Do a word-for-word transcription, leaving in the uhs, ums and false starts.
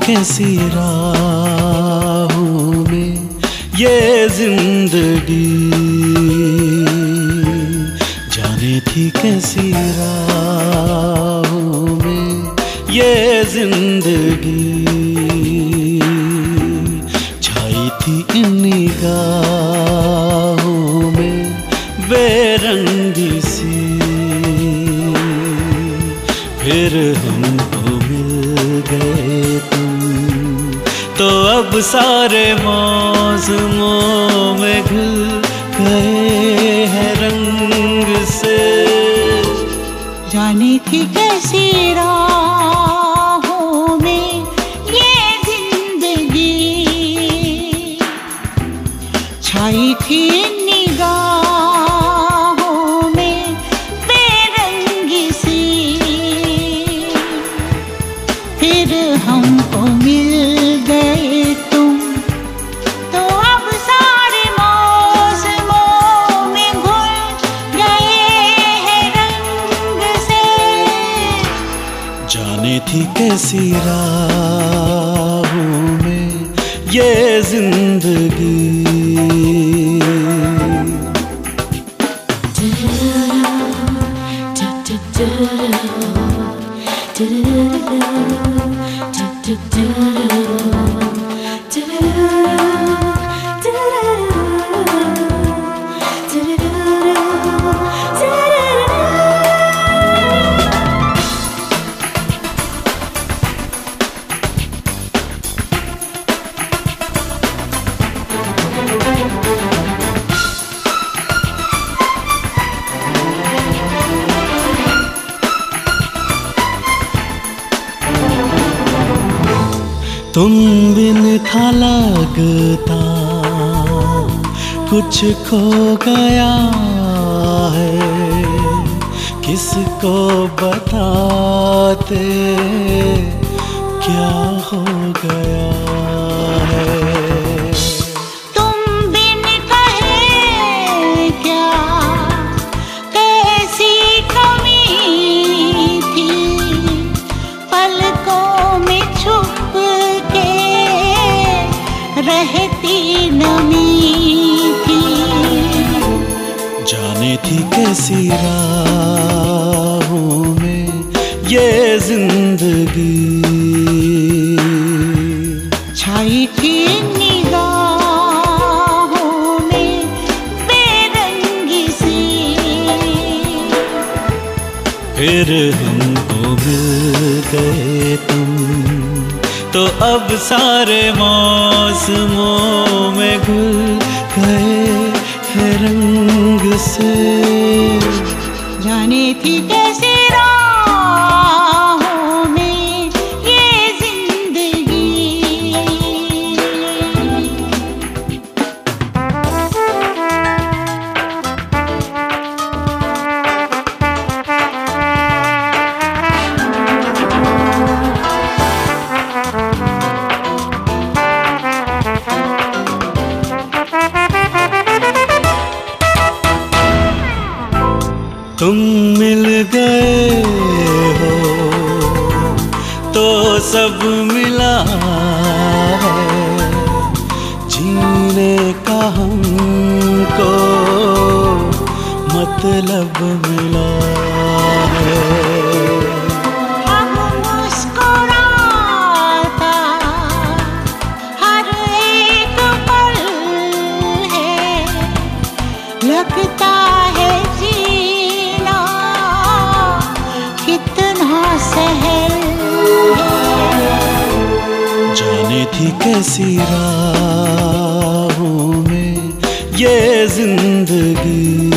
कैसी राहों में ये जिंदगी, जाने थी कैसी राहों में ये जिंदगी, छाई थी इन निगाहों में बेरंगी सी, फिर हमको मिल गए तुम तो अब सारे मौसमों में घुल गए हैं रंग से। जाने थी कैसी राहों में ये जिंदगी, छाई थी निगाहों में बेरंगी सी, फिर हमको मिल गए तुम तो अब सारे मौसमों में घुल गए हैं रंग से। जाने थी कैसी राहों में ये जिंदगी। तुम बिन था लगता कुछ खो गया है, किसको बताते क्या हो गया है। तुम बिन कहे क्या कैसी कमी थी, पलकों में छुप रहती नमी थी। जाने थी कैसी राहों में ये जिंदगी, छाई थी निगाहों में बेरंगी सी, फिर हमको मिल गए तुम तो अब सारे मौसमों में घुल गए हैं रंग से। जाने थी कैसी राहों में ये जिंदगी। तुम मिल गए हो तो सब मिला है, जीने का हमको मतलब मिला है। अब मुस्कुराता हर एक पल है, लगता है जाने थी कैसी राहों में ये जिंदगी,